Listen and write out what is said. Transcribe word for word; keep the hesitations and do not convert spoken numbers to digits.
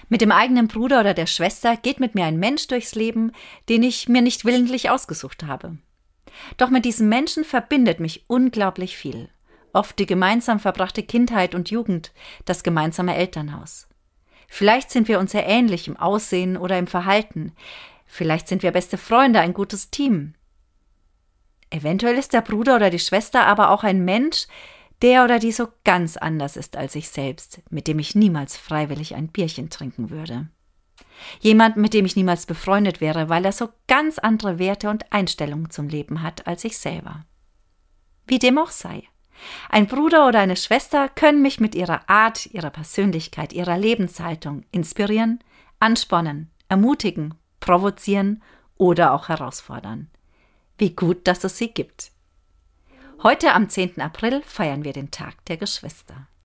Mit dem eigenen Bruder oder der Schwester geht mit mir ein Mensch durchs Leben, den ich mir nicht willentlich ausgesucht habe. Doch mit diesem Menschen verbindet mich unglaublich viel. Oft die gemeinsam verbrachte Kindheit und Jugend, das gemeinsame Elternhaus. Vielleicht sind wir uns sehr ähnlich im Aussehen oder im Verhalten. Vielleicht sind wir beste Freunde, ein gutes Team. Eventuell ist der Bruder oder die Schwester aber auch ein Mensch, der oder die so ganz anders ist als ich selbst, mit dem ich niemals freiwillig ein Bierchen trinken würde. Jemand, mit dem ich niemals befreundet wäre, weil er so ganz andere Werte und Einstellungen zum Leben hat als ich selber. Wie dem auch sei. Ein Bruder oder eine Schwester können mich mit ihrer Art, ihrer Persönlichkeit, ihrer Lebenshaltung inspirieren, anspornen, ermutigen, provozieren oder auch herausfordern. Wie gut, dass es sie gibt. Heute am zehnten April feiern wir den Tag der Geschwister.